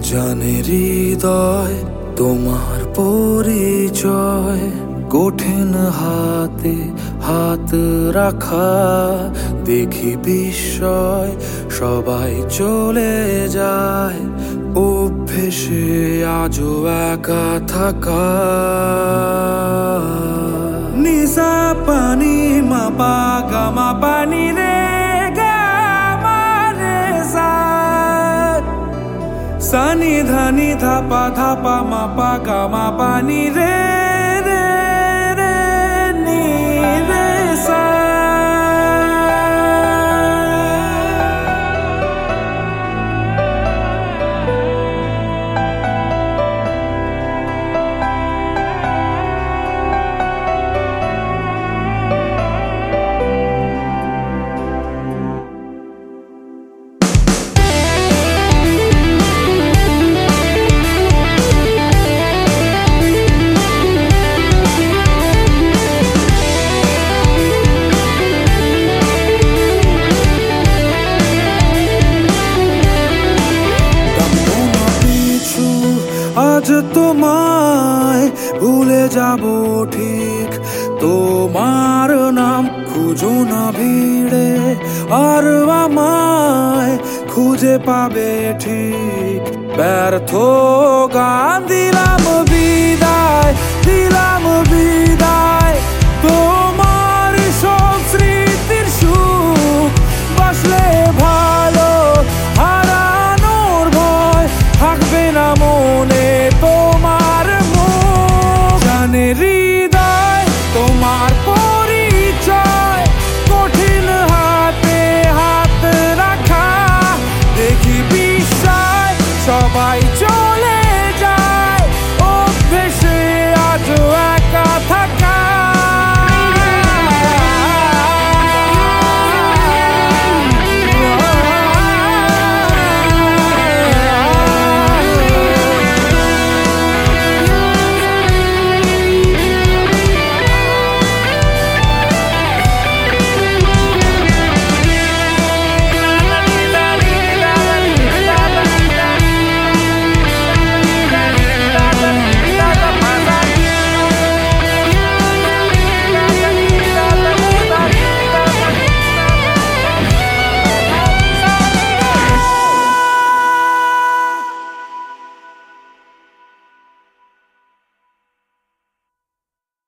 জানে হৃদয় তোমার পরিচয়, কঠিন হাতে হাত রাখা, দেখি বিস্ময় সবাই চলে যায়, অভ্যেসে আজও একা থাকা। নিসা পানি মাপা গামা পানি রে সানি ধানি ধাপা ধাপা মাপা গামা পানি রে রে রে নি রে সা। আজ তোমায় ভুলে যাব ঠিক, তোমার নাম খুঁজো না ভিড়ে, আর আমায় খুঁজে পাবে ঠিক। ব্যর্থ গান দিলাম বিদায়, দিলাম বিদায় তো